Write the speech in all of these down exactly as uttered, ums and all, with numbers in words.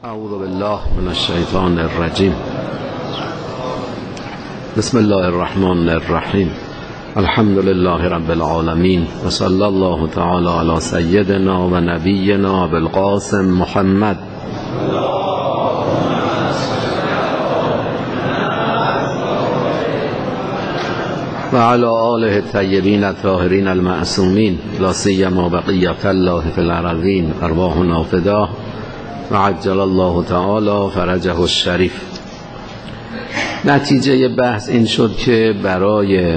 اعوذ بالله من الشیطان الرجیم. بسم الله الرحمن الرحیم. الحمد لله رب العالمین و صلی الله تعالی علی سیدنا و نبینا بالقاسم محمد و علی آله الطیبین الطاهرین المعصومین لا سیما بقیة الله فی الارضین ارواحنا فداه و عجل الله تعالی فرجه الشریف. نتیجه بحث این شد که برای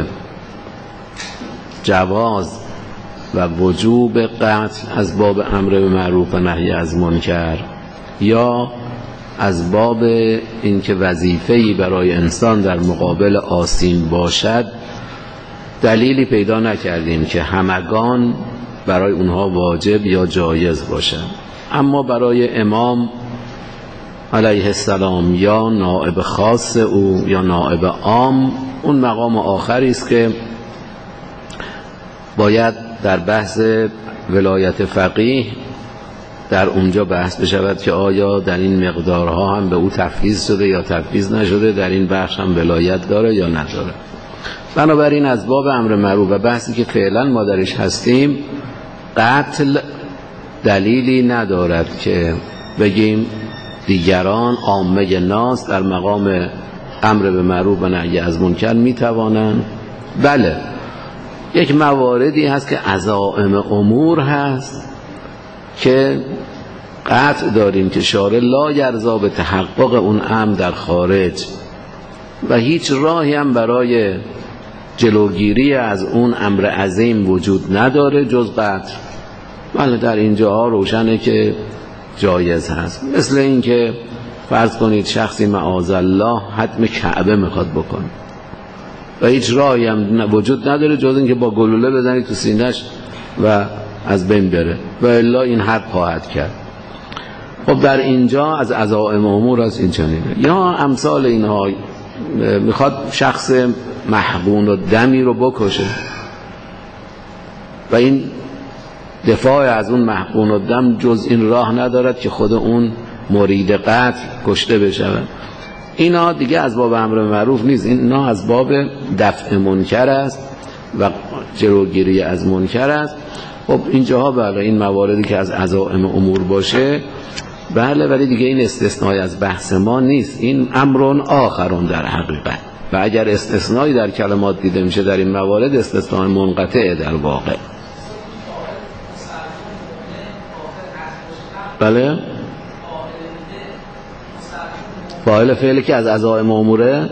جواز و وجوب قتل از باب امر به معروف و نهی از منکر یا از باب اینکه وظیفه‌ای برای انسان در مقابل آسین باشد دلیلی پیدا نکردیم که همگان برای اونها واجب یا جایز باشد. اما برای امام علیه السلام یا نائب خاص او یا نائب عام اون مقام آخری است که باید در بحث ولایت فقیه در اونجا بحث بشود که آیا در این مقدارها هم به او تفویض شده یا تفویض نشده، در این بخش هم ولایت داره یا نداره. بنابراین از باب امر معروف و بحثی که فعلا ما درش هستیم، قتل دلیلی ندارد که بگیم دیگران عامه ناس در مقام امر به معروف و نهی از منکر میتوانند. بله، یک مواردی هست که عزائم امور هست که قطع داریم که شارع لا یرضا به تحقق اون امر در خارج و هیچ راهی هم برای جلوگیری از اون امر عظیم وجود نداره جز قتل. بله، در اینجاها روشنه که جایز هست. مثل این که فرض کنید شخصی معاذالله حتم کعبه میخواد بکنه و هیچ راهی هم وجود نداره جز این که با گلوله بزنید تو سینه‌اش و از بین بره و الا این حد خواهد کرد. خب در اینجا از عزائم امور از این چنینه. یا امثال اینها، میخواد شخص محقون و دمی رو بکشه و این دفاع از اون محقون و دم جز این راه ندارد که خود اون مرید قتل کشته بشود. اینا دیگه از باب امر معروف نیست، اینا از باب دفع منکر است و جلوگیری از منکر است. خب اینجاها بله این مواردی که از عزائم امور باشه بله، ولی دیگه این استثنای از بحث ما نیست، این امرون آخرون در حقیقت. و اگر استثنایی در کلمات دیده میشه در این موارد، استثنای منقطع در واقع. بله، فاعل فعلی که از عزائم اموره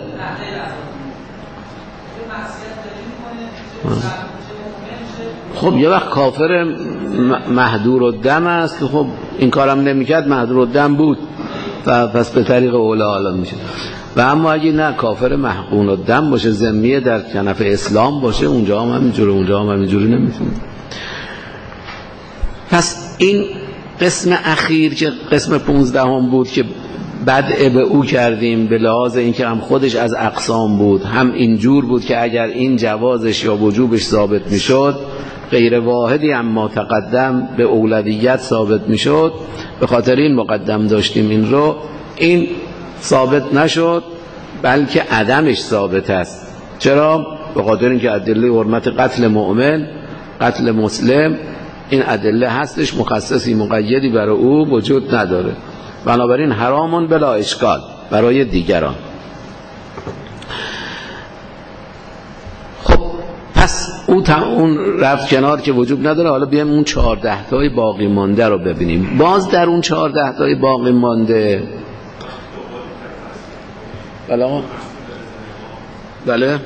خب یه وقت کافر محدور الدم است که خب این کارم نمیکرد محدور الدم بود و پس به طریق اولا حالا میشه. و اما اگه نه کافر محقون الدم باشه، ذمیه در کنف اسلام باشه، اونجا هم همینجوره، اونجا هم همینجوری نمیتونه. پس این قسم اخیر که قسم پونزدهم بود که بدء به او کردیم به لحاظ اینکه هم خودش از اقسام بود، هم اینجور بود که اگر این جوازش یا وجوبش ثابت میشد غیر واحدی اما تقدم به اولویت ثابت میشد، به خاطر این مقدم داشتیم این رو. این ثابت نشد بلکه عدمش ثابت است. چرا؟ به خاطر اینکه ادله حرمت قتل مؤمن، قتل مسلم، این ادله هستش، مخصصی مقیدی برای او وجود نداره، بنابراین حرامون بلا اشکال برای دیگران. خب پس او تا اون رفت کنار که وجود نداره. حالا بیایم اون چهارده تای باقی مانده رو ببینیم. باز در اون چهارده تای باقی مانده بله بله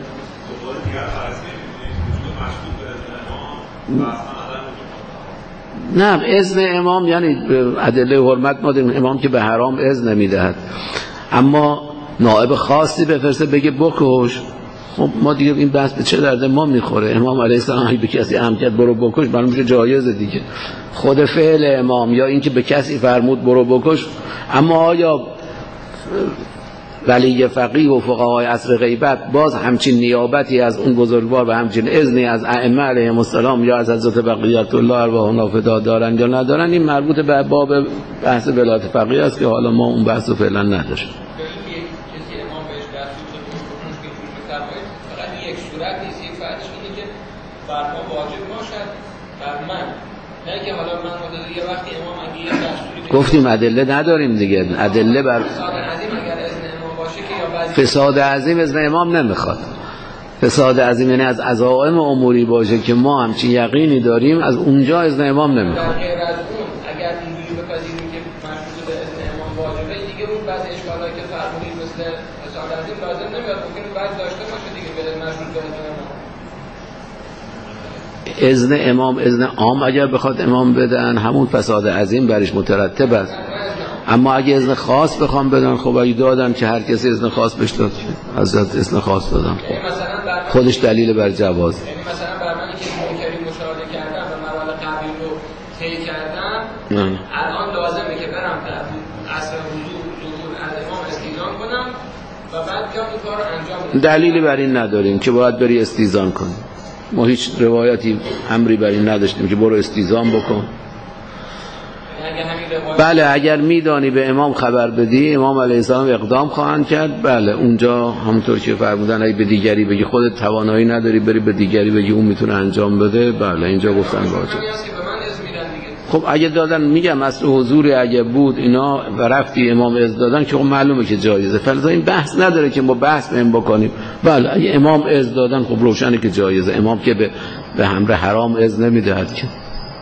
نه، اذن امام یعنی ادله حرمت ما داریم، امام که به حرام اذن نمیدهد، اما نائب خاصی بفرسته بگه بکش. خب ما دیگه این بحث به چه درد ما میخوره؟ امام علیه السلام به کسی امر کرد برو بکش، معلومه میشه جایزه دیگه. خود فعل امام یا اینکه به کسی فرمود برو بکش. اما آیا ولی فقیه و فقهای عصر غیبت باز همچین نیابتی از اون بزرگوار و همچین اذنی از ائمه علیهم السلام یا از حضرت بقیت الله ارواحنا فدا دارن یا ندارن، این مربوط به باب بحث ولایت فقیه است که حالا ما اون بحث رو فعلا نداریم. گفتیم ادله نداریم دیگه، ادله بر فساد عظیم اذن امام نمیخواد. فساد عظیم یعنی از عزائم اموری باشه که ما همچین یقینی داریم، از اونجا اذن امام نمیخواد. غیر از اون اگر اینجوری بپذیریم که مشروط به اذن امام واجبه، دیگه اون بعضی اشکالایی که فرمودید مثل فساد عظیم لازم نمیاد، ممکنه بعضی داشته باشه دیگه به مشروط به اذن امام. اذن امام اذن عام اگر بخواد امام بدن همون فساد عظیم برش مترتب است. اما اگه اذن خاص بخوام بدن، خب اگه دادن که هر کسی اذن خاص بهش داد، حضرت اذن خاص دادن، خب خودش دلیل بر جواز. یعنی مثلا بر من که منکری مشاهده کردم و موال قبیل رو طی کردم، الان لازمه که برم در عصر حضور ظهور از امام استیزان کنم و بعد که اون کار رو انجام بدم. دلیلی بر این نداریم که باید بری استیزان کنی. ما هیچ روایتی امری بر این نداشتیم که برو استیزان بکن. بله اگر میدانی به امام خبر بدی، امام علیه السلام اقدام خواهند کرد، بله اونجا همونطور که فرمودن اگه به دیگری بگی خودت توانایی نداری بری به دیگری بگی اون میتونه انجام بده، بله اینجا گفتن واجب. خب اگه دادن، میگم اصل حضوری اگه بود اینا و رفتی امام اذن دادن که خب معلومه که جایزه، فلذا این بحث نداره که ما بحث بهم بکنیم. بله اگه امام اذن دادن خب روشنه که جایزه، امام که به به امر حرام اذن نمیدهد که.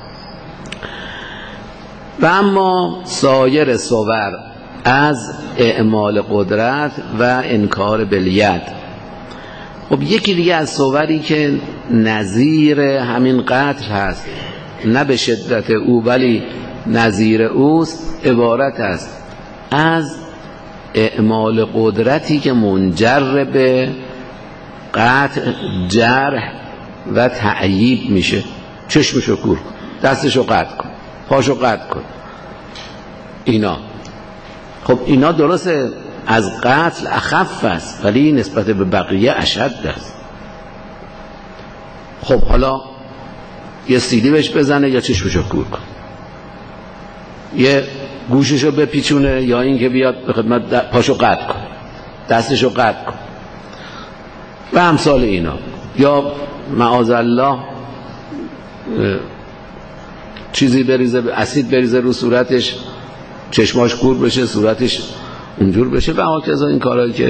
و اما سایر صور از اعمال قدرت و انکار بالید، خب یکی دیگه از صوری که نظیر همین قتل هست، نه به شدت او ولی نظیر اوست، عبارت است از اعمال قدرتی که منجر به قطع، جرح و تعیید میشه. چشمشو کور کن، دستشو قطع کن، پاشو قطع کن، اینا. خب اینا درسته از قتل اخف است ولی نسبت به بقیه اشد است. خب حالا یه سیلی بهش بزنه یا چشمشو کور کن، یه گوششو بپیچونه، یا اینکه بیاد به خدمت پاشو قطع کن، دستشو قطع کن و امثال اینا. یا معاذ الله چیزی بریزه، اسید بریزه رو صورتش، چشماش کور بشه، صورتش اونجور بشه و هاکذا این کارهایی که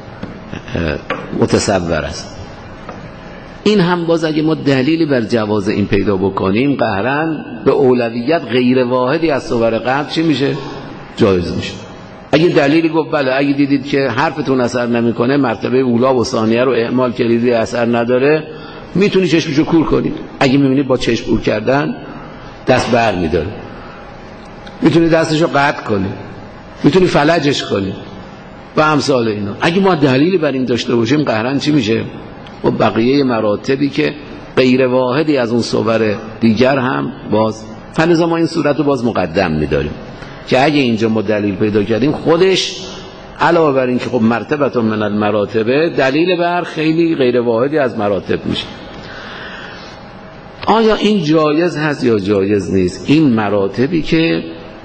متصور است. این هم باز اگه ما دلیلی بر جواز این پیدا بکنیم، قهرن به اولویت غیر واحدی از صور قتل چی میشه؟ جایز میشه. اگه دلیلی گفت بله اگه دیدید که حرفتون اثر نمیکنه، مرتبه اولا و ثانیه رو اعمال کردید اثر نداره، میتونی چشمشو کور کنید. اگه میبینید با چشم کور کردن دست بر میداره، میتونی دستشو قطع کنی، میتونی فلجش کنی و امثال اینا. اگه ما دلیلی بر این داشته باشیم، قهرن چی میشه؟ و بقیه مراتبی که غیر واحدی از اون صور دیگر هم باز، فلذا ما این صورت رو باز مقدم میداریم که اگه اینجا ما دلیل پیدا کردیم، خودش علاوه بر این که خب مرتبه من المراتبه، دلیل بر خیلی غیر واحدی از مراتب میشه. آیا این جایز هست یا جایز نیست؟ این مراتبی که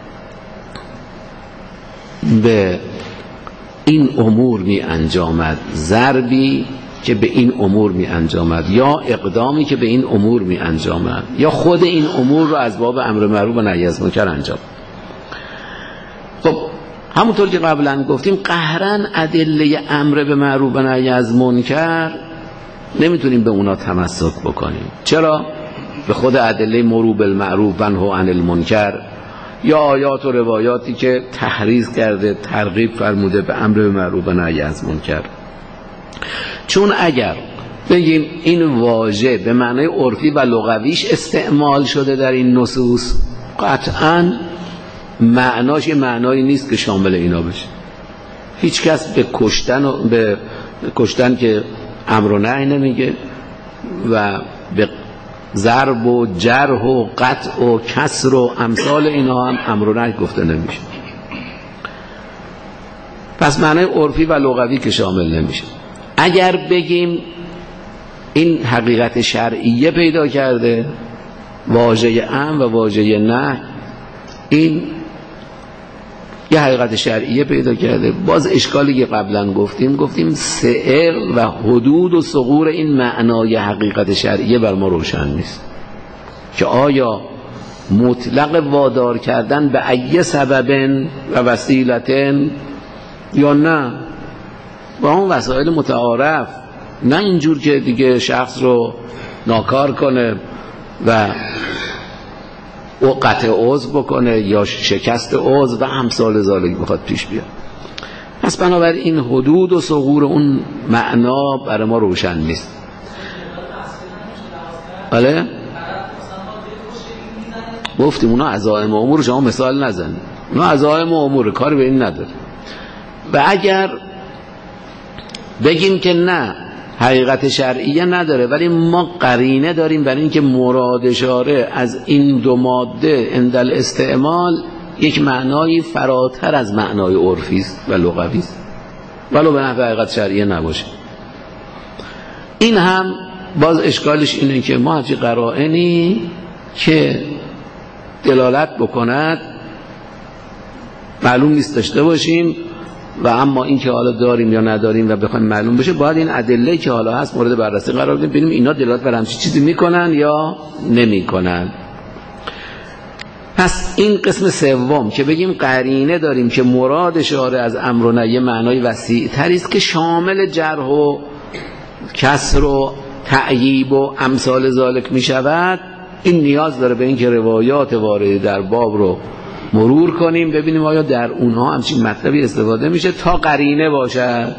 به این امور می انجامد، ضربی که به این امور می انجامد یا اقدامی که به این امور می انجامد یا خود این امور رو از باب امر معروف و نهی از منکر انجام. خب همونطور که قبلا گفتیم، قهرن ادله امر به معروف و نهی از منکر نمیتونیم به اونا تمسک بکنیم. چرا؟ به خود ادله مرو بالمعروف و نهی عن المنکر یا آیات و روایاتی که تحریض کرده، ترغیب فرموده به امر به معروف و نهی از منکر. چون اگر بگیم این واژه به معنای عرفی و لغویش استعمال شده در این نصوص، قطعاً معناش یه معنایی نیست که شامل اینا بشه. هیچ کس به کشتن و به کشتن که امر و نهی نمیگه و به ضرب و جرح و قطع و کسر و امثال اینا هم امر و نهی گفته نمیشه. پس معنای عرفی و لغوی که شامل نمیشه. اگر بگیم این حقیقت شرعیه پیدا کرده، واژه امر و واژه نهی این یه حقیقت شرعیه پیدا کرده، باز اشکالی که قبلا گفتیم گفتیم سعر و حدود و ثغور این معنای حقیقت شرعیه بر ما روشن نیست که آیا مطلق وادار کردن به ای سبب و وسیلتن یا نه با اون وسایل متعارف، نه اینجور که دیگه شخص رو ناکار کنه و او قطع عضو بکنه یا شکست عضو و امثال ذالک بخواد پیش بیاد. پس بنابراین حدود و ثغور اون معنا برای ما روشن نیست. بله گفتیم اونا عزائم امور، شما مثال نزن، اونا عزائم امور کاری به این نداره. و اگر بگیم که نه حقیقت شرعیه نداره ولی ما قرینه داریم برای اینکه مراد شارع از این دو ماده عند الاستعمال یک معنایی فراتر از معنای عرفی است و لغوی است ولو به نحو حقیقت شرعیه نباشه، این هم باز اشکالش اینه که ما هرچی قرائنی که دلالت بکند معلوم نیست داشته باشیم و اما این که حالا داریم یا نداریم و بخوایم معلوم بشه باید این ادله که حالا هست مورد بررسی قرار بدیم ببینیم اینا دلالت بر همچین چیزی میکنن یا نمیکنن. پس این قسم سوم که بگیم قرینه داریم که مراد شارع از امر و نهی معنای وسیع تری است که شامل جرح و کسر و تعییب و امثال ذالک میشود، این نیاز داره به این که روایات وارد در باب رو مرور کنیم ببینیم آیا در اونها همچین مطلبی استفاده میشه تا قرینه باشد.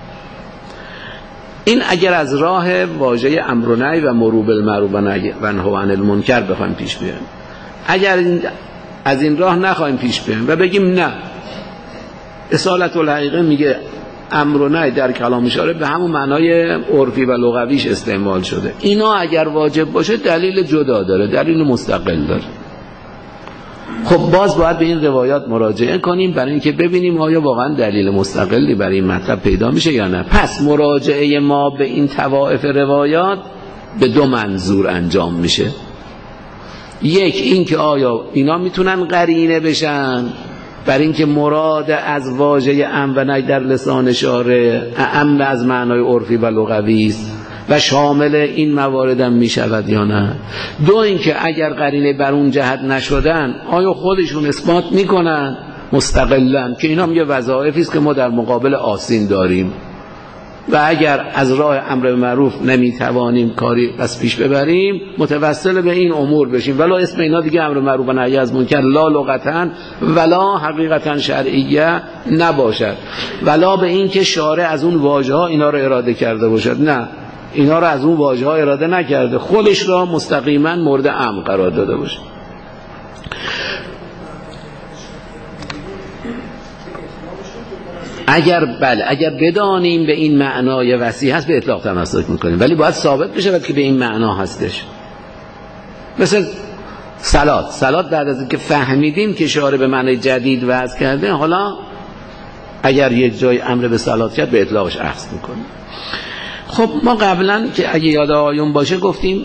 این اگر از راه واژه امر و نهی و مرور بالمعروف و نهی عن المنکر بخوایم پیش بیایم. اگر از این راه نخوایم پیش بیایم و بگیم نه اصالت الحقیقه میگه امر و نهی در کلام شارع به همون معنای عرفی و لغویش استعمال شده، اینا اگر واجب باشه دلیل جدا داره، دلیل مستقل داره. خب باز باید به این روایات مراجعه کنیم برای اینکه ببینیم آیا واقعا دلیل مستقلی برای این مطلب پیدا میشه یا نه. پس مراجعه ما به این طوائف روایات به دو منظور انجام میشه. یک این که آیا اینا میتونن قرینه بشن برای اینکه مراد از واژه امر و نهی در لسان شارع اعم از معنای عرفی و لغوی است و شامل این موارد هم می شود یا نه. دو اینکه اگر قرینه بر اون جهت نشدن آیا خودشون اثبات می کنن مستقلاً که اینا هم یه وظایفی است که ما در مقابل آسین داریم و اگر از راه امر به معروف نمی توانیم کاری پس پیش ببریم متوسل به این امور بشیم ولا اسم اینا دیگه امر معروف و نهی از منکر لا لغتاً ولا حقیقتاً شرعیه نباشد، ولا به این که شارع از اون واژه ها اینا رو اراده کرده باشد، نه اینا رو از اون واژه ها اراده نکرده، خودش را مستقیما مورد امر قرار داده باشه. اگر بله اگر بدانیم به این معنای وسیع هست به اطلاق تمسک میکنیم ولی باید ثابت بشه که به این معنا هستش. مثل صلات صلات بعد از اینکه فهمیدیم که شارع به معنای جدید وضع کرده حالا اگر یک جای امر به صلات کرد به اطلاقش اخذ میکنیم. خب ما قبلا که اگه یاد آیون باشه گفتیم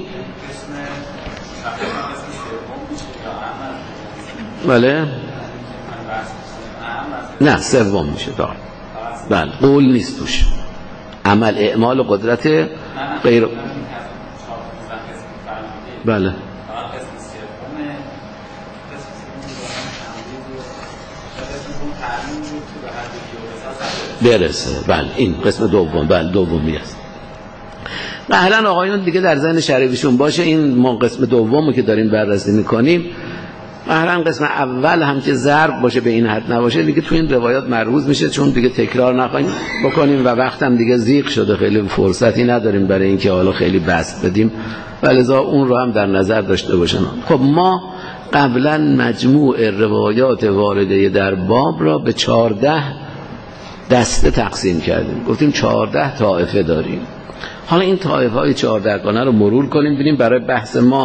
بله نه سوم میشه دار بله قول نیست توش عمل اعمال و قدرت غیر بله برسه بله این قسم دوم بله دومی است. قهلا آقایون دیگه در ذهن شریفشون باشه این ما قسم دومو که داریم بررسی میکنیم قهلا قسم اول هم که ضرب باشه به این حد نباشه دیگه تو این روایات مرموز میشه چون دیگه تکرار نخواهیم بکنیم و وقتم دیگه زیق شده خیلی فرصتی نداریم برای اینکه حالا خیلی بسط بدیم ولذا اون رو هم در نظر داشته باشن. خب ما قبلا مجموع روایات وارده در باب را به چهارده دسته تقسیم کردیم، گفتیم چهارده طائفه داریم. حالا این طائفه های چهارده گانه رو مرور کنیم ببینیم برای بحث ما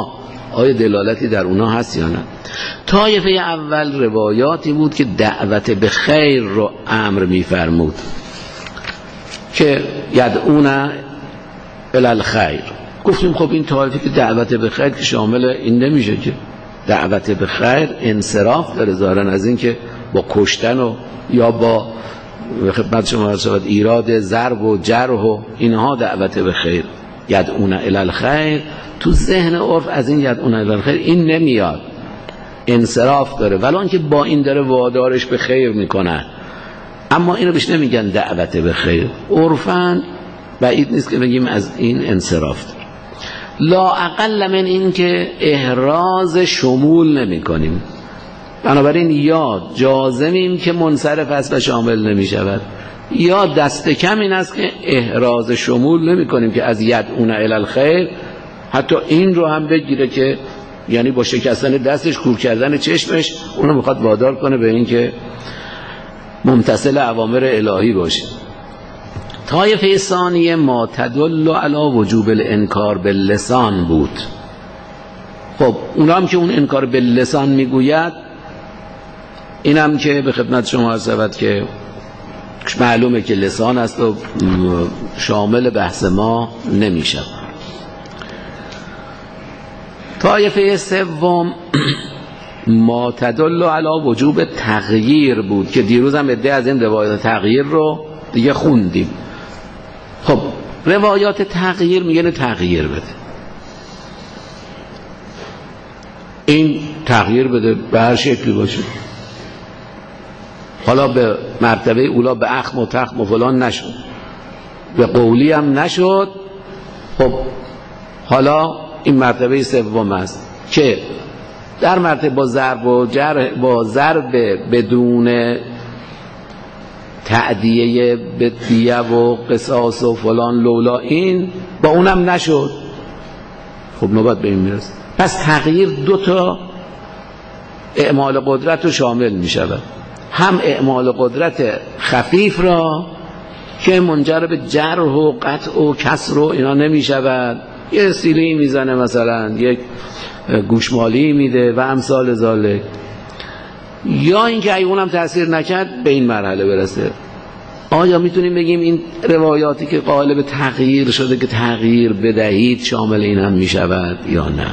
آیا دلالتی در اونا هست یا نه؟ طایفه اول روایاتی بود که دعوت به خیر رو امر می‌فرمود که یدعون الی الخیر. گفتیم خب این طایفه که دعوت به خیر که شامل این نمیشه که دعوت به خیر انصراف داره ظاهرا از این که با کشتن و یا با خدمت شما عرض شود ایراد ضرب و جرح و اینها دعوت به خیر. یدعون الی الخیر تو ذهن عرف از این یدعون الی الخیر این نمیاد، انصراف داره، ولی اون که با این داره وادارش به خیر میکنه، اما اینو بهش نمیگن دعوت به خیر. عرفاً بعید نیست که بگیم از این انصراف داره. لا اقل من این که احراز شمول نمی کنیم، بنابراین یا جازمیم که منصرف است و شامل نمی شود، یا دست کم این است که احراز شمول نمی کنیم که از یدعون الی الخیر حتی این رو هم بگیره که یعنی با شکستن دستش، کور کردن چشمش اونو میخواد وادار کنه به این که ممتثل اوامر الهی باشه. طایفه ثانیه ما تدل علی وجوب الانکار باللسان بود. خب اونا هم که اون انکار باللسان میگوید، این هم که به خدمت شما عرض شود که معلومه که لسان است و شامل بحث ما نمیشه. طایفه سوم ما تدل علی وجوب تغییر بود که دیروز هم عده از این روایات تغییر رو دیگه خوندیم. خب روایات تغییر میگن تغییر بده، این تغییر بده به هر شکلی باشه، حالا به مرتبه اولا به اخم و تخم و فلان نشد، به قولی هم نشد. خب حالا این مرتبه سوم است که در مرتبه با ضرب و جرح، با ضرب بدون تعدیه به دیه و قصاص و فلان لولا، این با اونم نشد. خب نوبت به این میرسه. پس تغییر دو تا اعمال قدرت رو شامل می شود، هم اعمال قدرت خفیف را که منجر به جرح و قطع و کسر و اینا نمی شود، یه سیلی میزنه مثلا، یک گوشمالی میده و امثال ذالک، یا اینکه اگه اونم تأثیر نکرد به این مرحله برسه. آیا میتونیم بگیم این روایاتی که قالب تغییر شده که تغییر بدهید شامل این هم میشود یا نه؟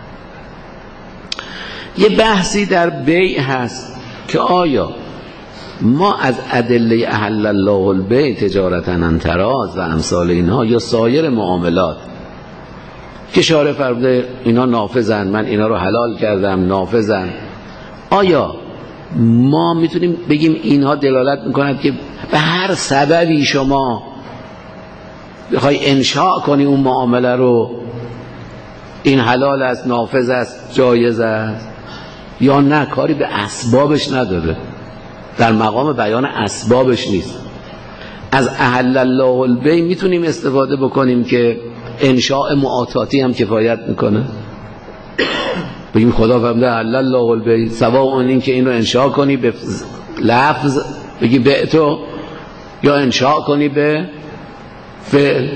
یه بحثی در بیع هست که آیا ما از ادله احل الله البیع تجارتا عن تراض و امثال اینها یا سایر معاملات که شارع فرموده اینا نافذن، من اینا رو حلال کردم نافذن، آیا ما میتونیم بگیم اینها دلالت میکند که به هر سببی شما بخوای انشاء کنی اون معامله رو این حلال است، نافذ است، جایز است، یا نه کاری به اسبابش نداره، در مقام بیان اسبابش نیست؟ از احل الله البیع میتونیم استفاده بکنیم که انشاء معاطاتی هم کفایت میکنه، بگیم خدا فرموده احل الله البیع، سواء این که این رو انشاء کنی به لفظ بگی بعتو یا انشاء کنی به فعل.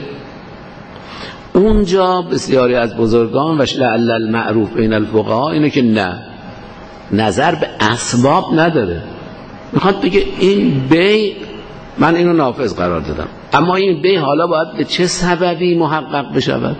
اونجا بسیاری از بزرگان و لعل المعروف بین الفقها اینه که نه، نظر به اسباب نداره، میخواد بگه این بیع من اینو نافذ قرار دادم، اما این بیع حالا باید به چه سببی محقق بشود،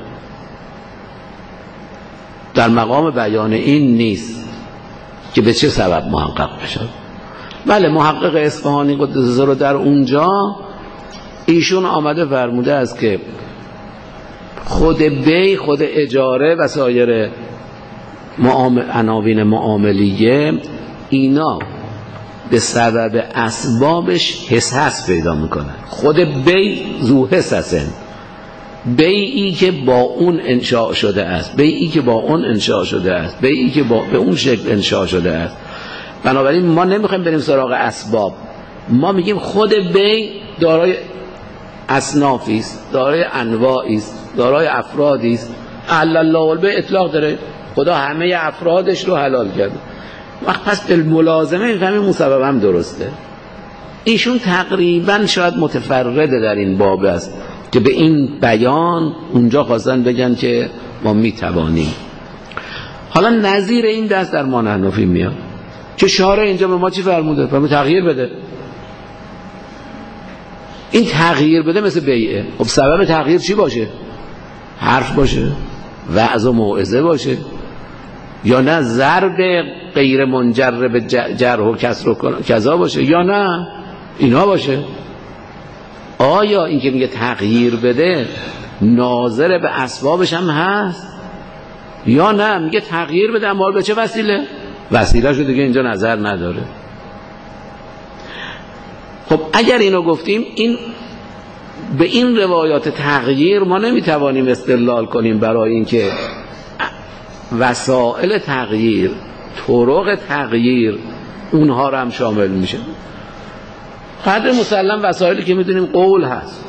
در مقام بیان این نیست که به چه سبب محقق بشود. بله محقق اصفهانی قدس سره در اونجا ایشون آمده فرموده است که خود بیع، خود اجاره و سایر معامل عناوین معاملیه اینا به سبب اسبابش حساس پیدا میکنن. خود بیع ذو حساسن، بیعی که با اون انشاء شده است، بیعی که با اون انشاء شده است، بیعی که با به اون شکل انشاء شده است. بنابراین ما نمیخوایم بریم سراغ اسباب، ما میگیم خود بیع دارای اصنافی است، دارای انواعی است، دارای افرادی است. احل الله البیع اطلاق داره، خدا همه افرادش رو حلال کرده. وقت پس بالملازمه میفهمیم اون سبب هم درسته. ایشون تقریبا شاید متفرده در این باب است که به این بیان اونجا خواستن بگن که ما میتوانیم. حالا نظیر این دست در ما حنفی میاد که شارع اینجا به ما چی فرموده؟ فرموده تغییر بده. این تغییر بده مثل بیعه. خب سبب تغییر چی باشه؟ حرف باشه، وعظ و موعظه باشه، یا نه ضرب غیر منجر به جرح و کسر و کذا باشه، یا نه اینا باشه. آیا این که میگه تغییر بده ناظر به اسبابش هم هست یا نه میگه تغییر بده اما به چه وسیله؟ وسیله شو دیگه اینجا نظر نداره. خب اگر اینو گفتیم، این به این روایات تغییر ما نمیتوانیم استدلال کنیم برای اینکه وسائل تغییر، طرق تغییر اونها رو هم شامل میشه. قدر مسلم وسایلی که میدونیم قول هست،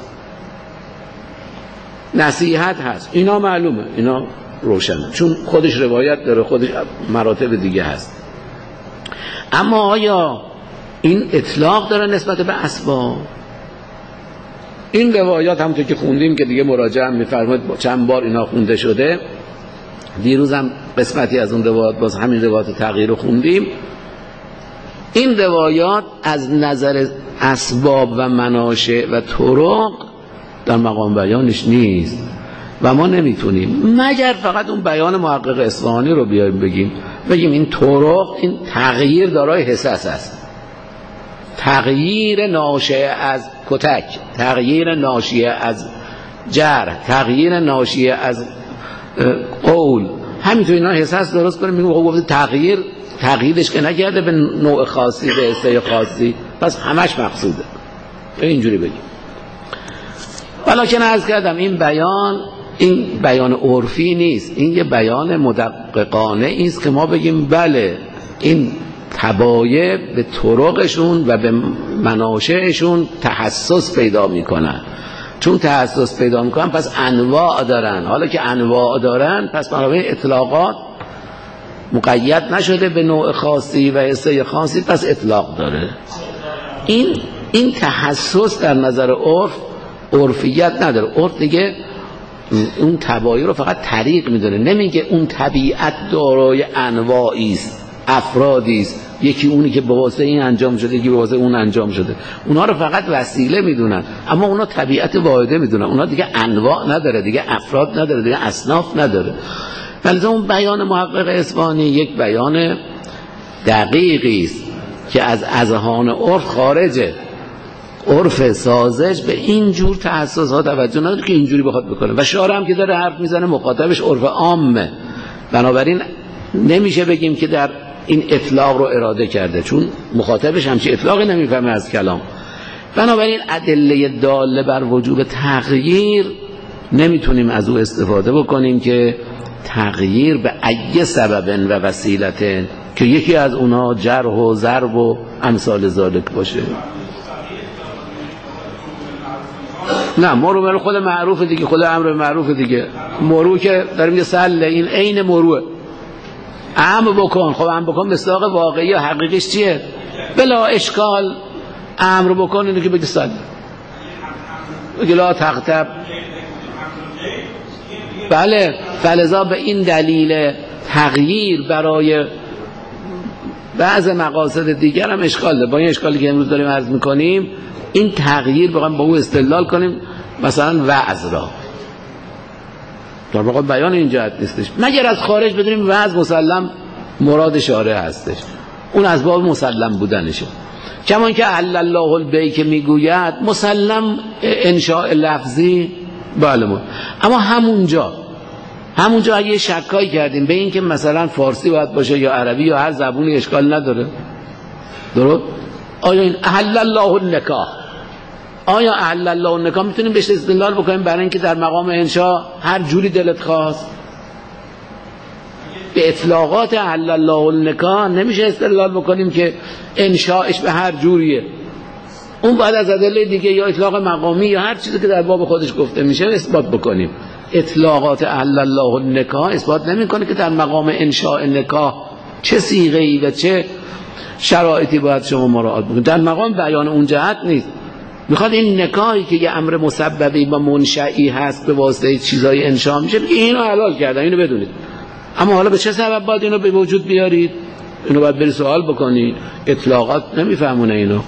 نصیحت هست، اینا معلومه، اینا روشنه، چون خودش روایت داره، خودش مراتب دیگه هست. اما آیا این اطلاق داره نسبت به اسباب؟ این روایات همونطور که خوندیم که دیگه مراجعه می‌فرمایید، چند بار اینا خونده شده، دیروز هم قسمتی از اون روایات باز همین روایات تغییر رو خوندیم. این روایات از نظر اسباب و مناشع و طرق در مقام بیانش نیست و ما نمیتونیم مگر فقط اون بیان محقق اصفهانی رو بیایم بگیم بگیم این طرق، این تغییر دارای حساس است، تغییر ناشئ از کتک، تغییر ناشئ از جرح، تغییر ناشئ از قول، همینطور اینا حساس درست کنیم. میگم گفت تغییر، تغییرش که نکرده به نوع خاصی، به استای خاصی، پس همش مقصوده. اینجوری بگیم. ولیکن عرض کردم این بیان، این بیان عرفی نیست، این یه بیان مدققانه است که ما بگیم بله این تبایع به طرقشون و به مناشعشون تحسس پیدا میکنن. چون تحسس پیدا میکنن پس انواع دارن. حالا که انواع دارن پس بنابراین اطلاقات مقید نشده به نوع خاصی و حصه خاصی، پس اطلاق داره. این این تحسس در نظر عرف عرفیت نداره. عرف دیگه اون تبایع رو فقط طریق میدونه، نمیگه اون طبیعت دارای انواعی است، افرادی است، یکی اونی که به واسطه این انجام شده، یکی به واسطه اون انجام شده. اونها رو فقط وسیله میدونن، اما اونا طبیعت واحده میدونن. اونا دیگه انواع نداره، دیگه افراد نداره، دیگه اصناف نداره. ولی اون بیان محقق اصفهانی یک بیان دقیقی است که از اذهان عرف خارجه. عرف سازش به این جور تحسسات توجه نداره که اینجوری بخواد بکنه. و شارع هم که داره حرف میزنه مخاطبش عرف عامه، بنابراین نمیشه بگیم که در این اطلاق رو اراده کرده، چون مخاطبش همچی اطلاقی نمیفهمه از کلام. بنابراین ادله داله بر وجوب تغییر نمیتونیم از او استفاده بکنیم که تغییر به ای سبب و وسیلت، که یکی از اونها جرح و ضرب و امثال ذالک باشه. نه مرو خود معروف دیگه، خود امر معروف دیگه. مرو که داریم یه سله، این عین مروه. امر بکن، خب امر بکن مصداق واقعی و حقیقیش چیه؟ بلا اشکال امر بکن اینو که بگی سله، بگی لا تغتب. بله، فلذا به این دلیل تغییر برای بعض مقاصد دیگر هم اشکال داره. با این اشکالی که امروز داریم عرض میکنیم، این تغییر بخوایم با او استدلال کنیم، مثلا وعظ را در واقع بیان این جهت نیستش، مگر از خارج بدونیم وعظ مسلم مراد شارع هستش، اون از باب مسلم بودنشه. کمان که احل الله البیع که میگوید مسلم انشاء لفظی، بله، اما همونجا همونجا اگه شکایی کردیم به این که مثلا فارسی باید باشه یا عربی یا هر زبونی، اشکال نداره. درست؟ آیا این احل الله النکاح، آیا احل الله النکاح میتونیم بهش استدلال بکنیم برای اینکه در مقام انشاء هر جوری دلت خواست؟ به اطلاقات احل الله النکاح نمیشه استدلال بکنیم که انشاءش به هر جوریه. اون بعد از ادله دیگه یا اطلاق مقامی یا هر چیزی که در باب خودش گفته میشه اثبات بکنیم. اطلاقات احل الله النکاح اثبات نمیکنه که در مقام انشاء نکاح چه صیغه‌ای و چه شرایطی باید شما مراعات بکنید. در مقام بیان اون جهت نیست. میخواد این نکاحی که یه امر مسببی و منشئی هست به واسطه چیزای انشاء میشه، اینو حلال کردن، اینو بدونید. اما حالا به چه سبب باید اینو به وجود بیارید؟ اینو باید بری سوال بکنید. اطلاقات نمیفهمونه اینو.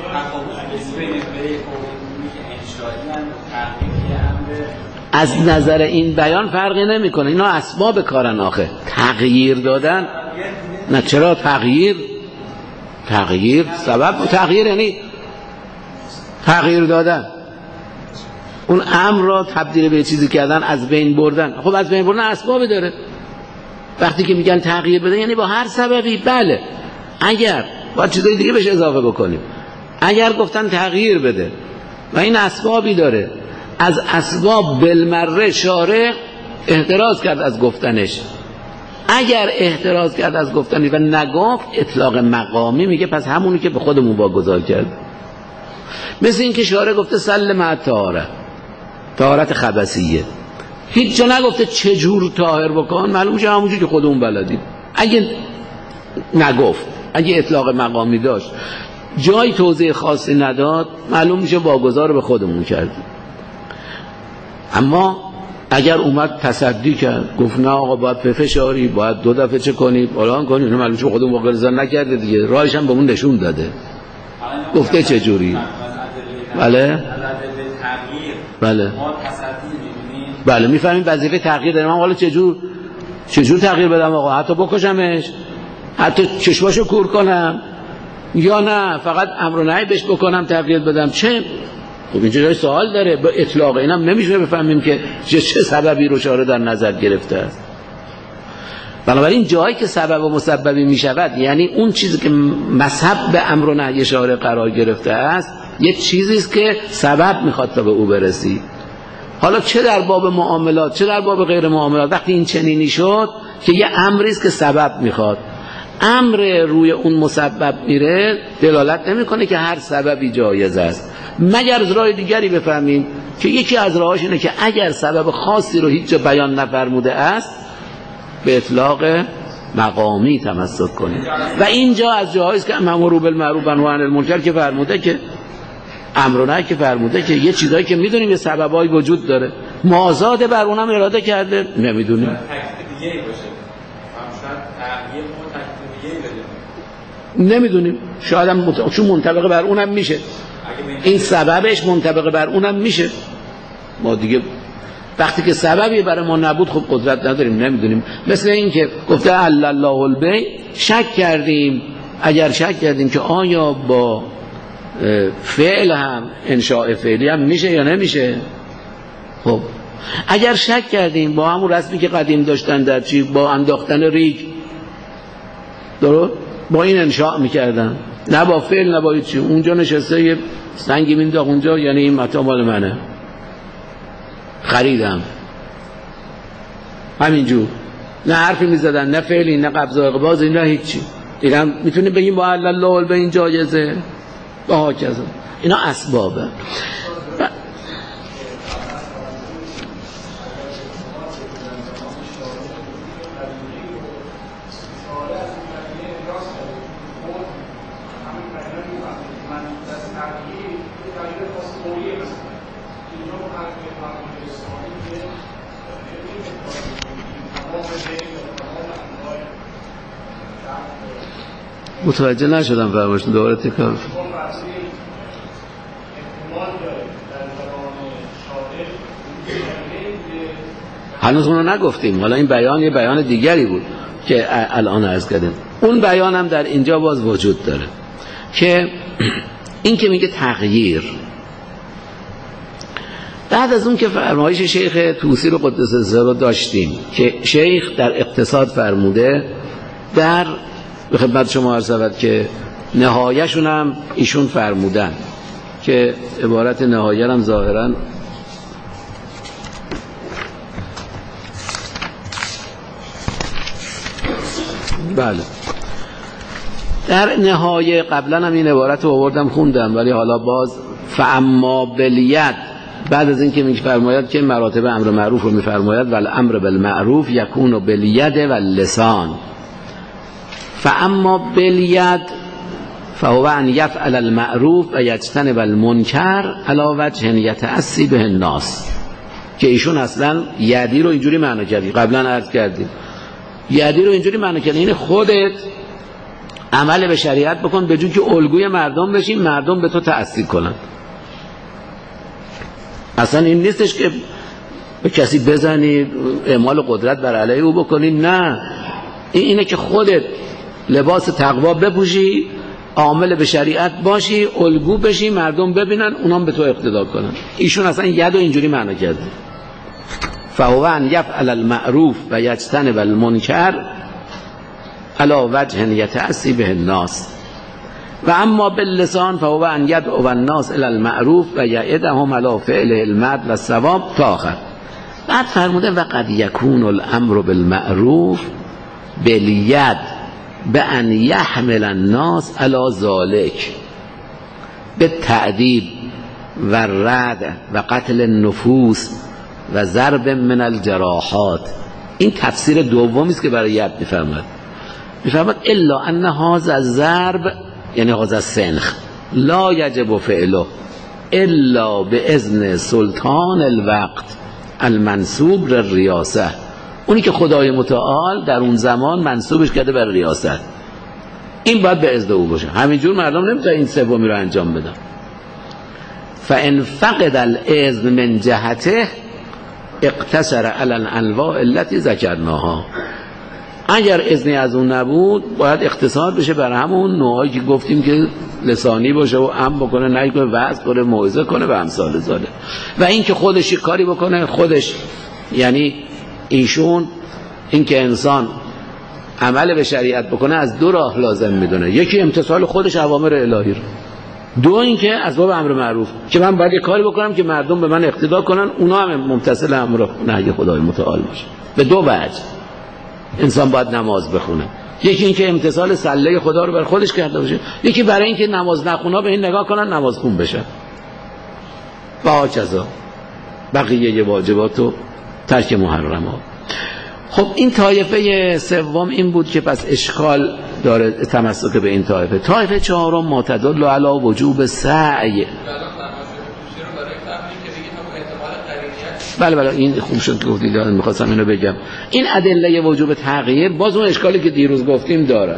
از نظر این بیان فرقی نمیکنه. اینا اسباب کارن آخه. تغییر دادن نه، چرا تغییر؟ تغییر سبب تغییر یعنی تغییر دادن، اون امر را تبدیل به چیزی کردن، از بین بردن. خب از بین بردن اسبابی داره. وقتی که میگن تغییر بده یعنی با هر سببی. بله اگر با چیزای دیگه بهش اضافه بکنیم، اگر گفتن تغییر بده و این اسبابی داره، از اسباب بالمره شارع احتراز کرد از گفتنش. اگر احتراز کرد از گفتنش و نگفت، اطلاق مقامی میگه پس همونی که به خودمون واگذار کرد. مثل این که شارع گفته سل مع طهارت، طهارت خبثیه، هیچ جا نگفته چجور طاهر بکن، معلوم میشه همونجور که خودمون بلدیم. اگه نگفت، اگه اطلاق مقامی داشت، جای توضیح خاصی نداد، معلوم میشه واگذار به خودمون کردیم. اما اگر اومد تصدی کرد، گفت نه آقا باید بفشاری، باید دو دفعه چه کنی، فلان کنی، اینو معلوم میشه خودمون واگذار نکرده دیگه، راهش هم بهمون نشون داده. گفته چجوری؟ بله بله بله میفهمیم وظیفه تغییر داریم. حالا چجور چجور تغییر بدم آقا؟ حتی بکشمش، حتی چشماشو کور کنم، یا نه فقط امر و نهی بهش بکنم تغییر بدم؟ چه؟ خب اینجا جای سوال داره. با اطلاق اینم نمیشه بفهمیم که چه سببی رو شارع در نظر گرفته است. بنابراین جایی که سبب و مسببی میشود، یعنی اون چیزی که مذهب به امر و نهی شارع قرار گرفته است، یه چیزی است که سبب میخواد تا به او برسی. حالا چه در باب معاملات چه در باب غیر معاملات، وقتی این چنینی شد که یه امری است که سبب میخواد، امر روی اون مسبب میره، دلالت نمیکنه که هر سببی جایز است، مگر از راه دیگری بفهمیم که یکی از راهاش اینه که اگر سبب خاصی رو هیچ جا بیان نفرموده است، به اطلاق مقامی تمسک کنیم. و اینجا از جاهایی است که امر بالمعروف و نهی عن المنکر که فرموده، که امر و نهی که فرموده، که یه چیزایی که میدونیم یه سببایی وجود داره، مازاد بر اونم اراده کرده، نمیدونیم. نمیدونیم، شاید هم مت... چون منطبق بر اونم میشه، این سببش منطبق بر اونم میشه. ما دیگه وقتی که سببی برای ما نبود، خب قدرت نداریم، نمیدونیم. مثل این که گفته احل الله البیع، شک کردیم، اگر شک کردیم که آیا با فعل هم انشاء فعلی هم میشه یا نمیشه، خب اگر شک کردیم با همون رسمی که قدیم داشتن در چی، با انداختن ریگ، درست با این انشاء میکردن، نه با فعل نه با چی، اونجا نشسته یه سنگی مینداخت اونجا، یعنی این متاع مال منه، خریدم، همینجور، نه حرفی میزدن، نه فعلی نه قبض و اقباض، نه هیچی. دیگه میتونیم بگیم با احل الله البیع این جایزه، با هاکذا. اینا اسبابه. ب... متوجه نشدم فرمایشتون، دوباره تکرار. هنوز اونو نگفتیم، حالا این بیان یه بیان دیگری بود که الان عرض کردیم. اون بیان هم در اینجا باز وجود داره که این که میگه تغییر، بعد از اون که فرمایش شیخ طوسی رو قدس سره رو داشتیم که شیخ در اقتصاد فرموده، در به خدمت شما عرض شود که نهایه‌شون هم ایشون فرمودن که عبارت نهایه هم ظاهراً بله در نهایه، قبلا هم این عبارت رو آوردم خوندم، ولی حالا باز فاما بالید، بعد از این که میفرماید که مراتب امر معروف رو میفرماید، ول امر بالمعروف یکون بالید و اللسان، فاما بالید فهو ان یفعل المعروف و یجتنب المنکر علی وجه یتأسی به الناس، که ایشون اصلا یدی رو اینجوری معنی کردی، قبلا عرض کردیم یدی رو اینجوری معنی کنه این خودت عمل به شریعت بکن به جون که الگوی مردم بشی، مردم به تو تأثیر کنن. اصلا این نیستش که به کسی بزنی اعمال قدرت بر علیه او بکنی، نه، این اینه که خودت لباس تقوا بپوشی، عامل به شریعت باشی، الگو بشی، مردم ببینن اونام به تو اقتدا کنن. ایشون اصلا ید و اینجوری معنی کرده. فهو ان یفعل المعروف و یجتنب المنکر علی وجه یتأسی به الناس و اما باللسان فهو ان یدعو الناس الی المعروف و یعدهم علی فعل المعروف و الثواب تا آخر. بعد فرموده و قد یکون الامر بالمعروف بالید بأن یحمل الناس علی ذلک بالتأدیب و رد و قتل النفوس و ضرب من الجراحات. این تفسیر دومی است که برای ید میفرماد. میفرماد الا ان هذا الضرب یعنی هذا السنخ لا یجب فعله الا باذن سلطان الوقت المنصوب للریاسه. اونی که خدای متعال در اون زمان منصوبش کرده بر ریاست، این باید به اذن او باشه. همینجور مردم نمیتونن این سومی رو انجام بدن. فان فقد الاذن من جهته اقتصر علی الانواع التي ذکرناها. اگر اذنی از اون نبود باید اختصار بشه بر همون نوعی که گفتیم که لسانی باشه و ام بکنه، نهی کنه، وعظ کنه، موعظه کنه و امثال ذالک. و این که خودش کاری بکنه خودش، یعنی ایشون این که انسان عمل به شریعت بکنه از دو راه لازم میدونه. یکی امتثال خودش اوامر الهی رو، دو این که اسباب امر معروف که من باید یه کاری بکنم که مردم به من اقتدا کنن، اونا هم ممتثل امر نهی خدای متعال باشه. به دو وجه انسان باید نماز بخونه. یکی این که امتثال سله خدا رو بر خودش کرده باشه، یکی برای این که نماز نخونا به این نگاه کنن نماز خون بشه. و هاکذا بقیه واجبات و ترک محرمات. خب این طایفه سوم این بود که پس اشکال داره تمسک به این طایفه. طایفه چهارم معتدل علی وجوب سعی. بله بله این خوب شد که گفتید، میخواستم اینو بگم. این ادله وجوب تغییر باز اون اشکالی که دیروز گفتیم دارن.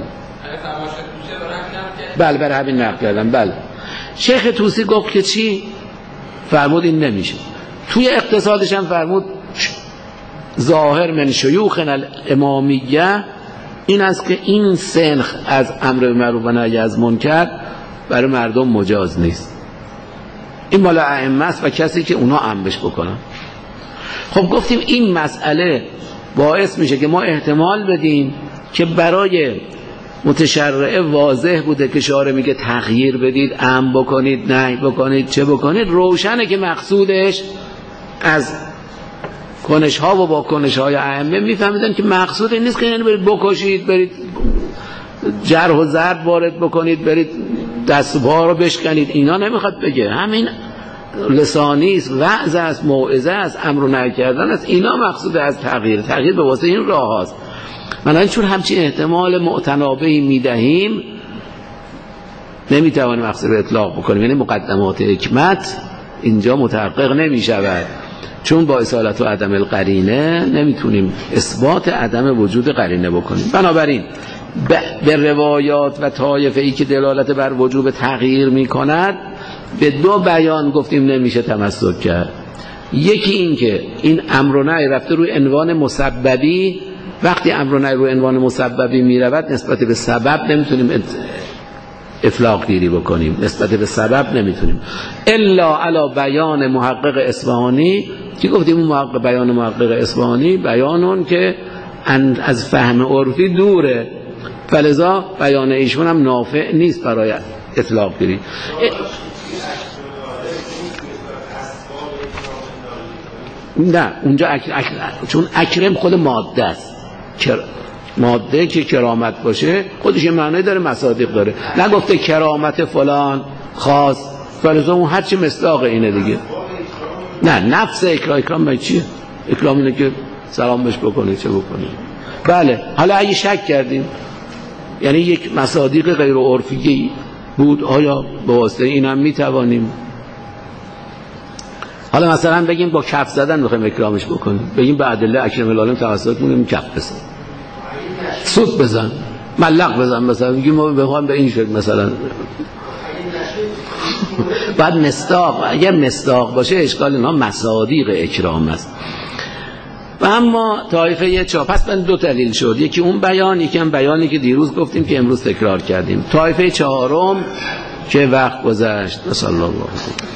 بله برای همین نقل کردم. بله شیخ طوسی گفت که چی؟ فرمود این نمیشه. توی اقتصادش هم فرمود ظاهر من شیوخنا الامامیه این است که این سنخ از امر معروف و نهی از منکر برای مردم مجاز نیست. این مال ائمه است و کسی که اونا امرش بکنن. خب گفتیم این مسئله باعث میشه که ما احتمال بدیم که برای متشرعه واضح بوده که شارع میگه تغییر بدید، امر بکنید، نهی بکنید، چه بکنید، روشنه که مقصودش از کنش ها و با کنش های ائمه میفهمیدن که مقصود این نیست که یعنی برید بکشید، برید جرح و ضرب وارد بکنید، برید دست و پا رو بشکنید. اینا نمیخواد بگه. همین لسانی است، وعظ است، موعظه است، امر و نهی کردن است. اینا مقصود از تغییر. تغییر به واسطه این راه هاست. من چون همچین احتمال معتنابهی میدهیم نمیتوانیم مقصود رو اطلاق بکنیم. یعنی مقدمات حکمت اینجا متحقق نمیشود، چون با اصالت و عدم القرینه نمیتونیم اثبات عدم وجود قرینه بکنیم. بنابراین به روایات و طایفه‌ای که دلالت بر وجوب تغییر میکند به دو بیان گفتیم نمیشه تمسک کرد. یکی این که این امر و نهی رفته روی عنوان مسببی. وقتی امر و نهی روی عنوان مسببی میرود نسبت به سبب نمیتونیم اطلاق گیری بکنیم، نسبت به سبب نمیتونیم الا علی بیان محقق اصفهانی که گفتیم اون محقق بیان محقق اصفهانی بیانون که از فهم عرفی دوره، فلذا بیان ایشون هم نافع نیست برای اطلاق گیری. نه اونجا اک... اک... چون اکرم خود ماده است، کر... ماده که کرامت باشه خودش یه معنی داره، مصادیق داره. نگفته کرامت فلان خاص، فلذا اون هرچی مصداق اینه دیگه. نه نفس اکرام. اکرام به چیه؟ اکرام اینه که سلام بهش بکنه، چه بکنه. بله حالا اگه شک کردیم یعنی یک مصادیق غیر عرفی بود، آیا به واسطه این هم میتوانیم حالا مثلا بگیم با کف زدن میخوایم اکرامش بکنیم، بگیم به ادله اکرم العالم توسط میگیم کف بزن، سود بزن، ملق بزن، مثلا میگیم ما بخوام به این شکل مثلا. بعد مصداق، اگر مصداق باشه اشکال اینها مصادیق اکرام است. و اما طایفه چهار، پس من دو دلیل شد، یکی اون بیان، یکی هم بیانی که دیروز گفتیم که امروز تکرار کردیم. طایفه چهارم که وقت گذشت. صلی الله علیه و